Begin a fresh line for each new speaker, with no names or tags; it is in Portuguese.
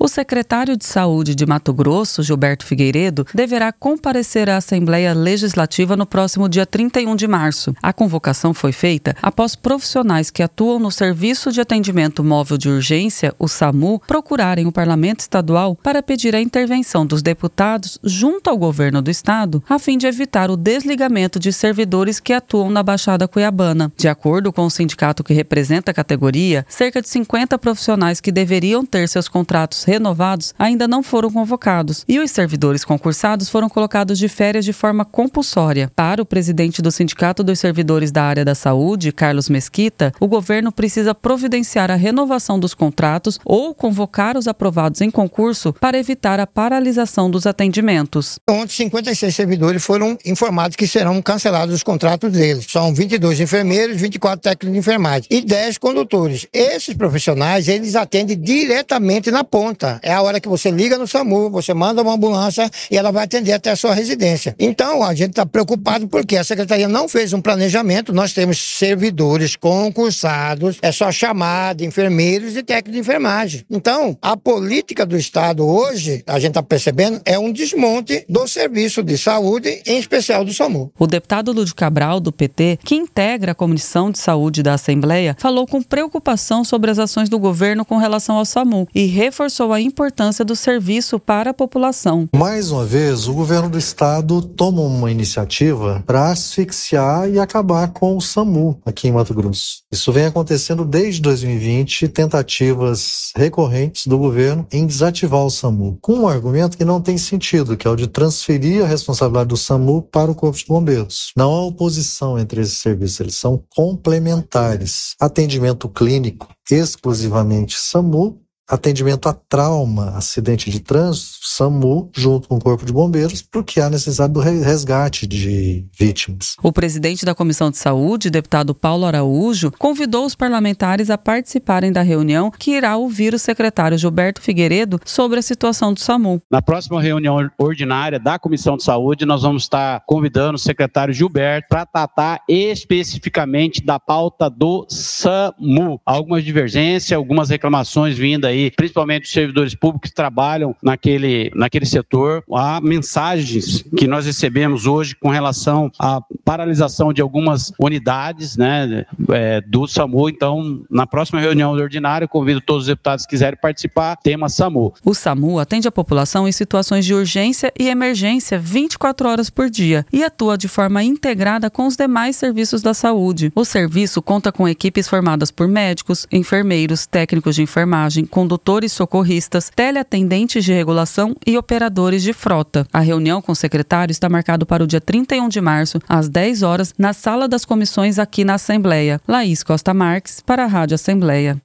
O secretário de Saúde de Mato Grosso, Gilberto Figueiredo, deverá comparecer à Assembleia Legislativa no próximo dia 31 de março. A convocação foi feita após profissionais que atuam no Serviço de Atendimento Móvel de Urgência, o SAMU, procurarem o Parlamento Estadual para pedir a intervenção dos deputados junto ao governo do estado, a fim de evitar o desligamento de servidores que atuam na Baixada Cuiabana. De acordo com o sindicato que representa a categoria, cerca de 50 profissionais que deveriam ter seus contratos renovados ainda não foram convocados e os servidores concursados foram colocados de férias de forma compulsória. Para o presidente do Sindicato dos Servidores da Área da Saúde, Carlos Mesquita, o governo precisa providenciar a renovação dos contratos ou convocar os aprovados em concurso para evitar a paralisação dos atendimentos.
Ontem, 56 servidores foram informados que serão cancelados os contratos deles. São 22 enfermeiros, 24 técnicos de enfermagem e 10 condutores. Esses profissionais, eles atendem diretamente na ponta. É a hora que você liga no SAMU, você manda uma ambulância e ela vai atender até a sua residência. Então, a gente está preocupado porque a Secretaria não fez um planejamento. Nós temos servidores concursados, é só chamar de enfermeiros e técnicos de enfermagem. Então, a política do Estado hoje, a gente está percebendo, é um desmonte do serviço de saúde, em especial do SAMU.
O deputado Lúdio Cabral, do PT, que integra a Comissão de Saúde da Assembleia, falou com preocupação sobre as ações do governo com relação ao SAMU e reforçou a importância do serviço para a população.
Mais uma vez, o governo do estado toma uma iniciativa para asfixiar e acabar com o SAMU aqui em Mato Grosso. Isso vem acontecendo desde 2020, tentativas recorrentes do governo em desativar o SAMU, com um argumento que não tem sentido, que é o de transferir a responsabilidade do SAMU para o Corpo de Bombeiros. Não há oposição entre esses serviços, eles são complementares. Atendimento clínico exclusivamente SAMU, atendimento a trauma, acidente de trânsito, SAMU, junto com o Corpo de Bombeiros, porque há necessidade do resgate de vítimas.
O presidente da Comissão de Saúde, deputado Paulo Araújo, convidou os parlamentares a participarem da reunião que irá ouvir o secretário Gilberto Figueiredo sobre a situação do SAMU.
Na próxima reunião ordinária da Comissão de Saúde, nós vamos estar convidando o secretário Gilberto para tratar especificamente da pauta do SAMU. Algumas divergências, algumas reclamações vindas aí, principalmente os servidores públicos que trabalham naquele setor. Há mensagens que nós recebemos hoje com relação à paralisação de algumas unidades, do SAMU. Então, na próxima reunião ordinária, convido todos os deputados que quiserem participar, tema SAMU.
O SAMU atende a população em situações de urgência e emergência 24 horas por dia e atua de forma integrada com os demais serviços da saúde. O serviço conta com equipes formadas por médicos, enfermeiros, técnicos de enfermagem, condutores socorristas, teleatendentes de regulação e operadores de frota. A reunião com o secretário está marcada para o dia 31 de março, às 10 horas, na Sala das Comissões aqui na Assembleia. Laís Costa Marques, para a Rádio Assembleia.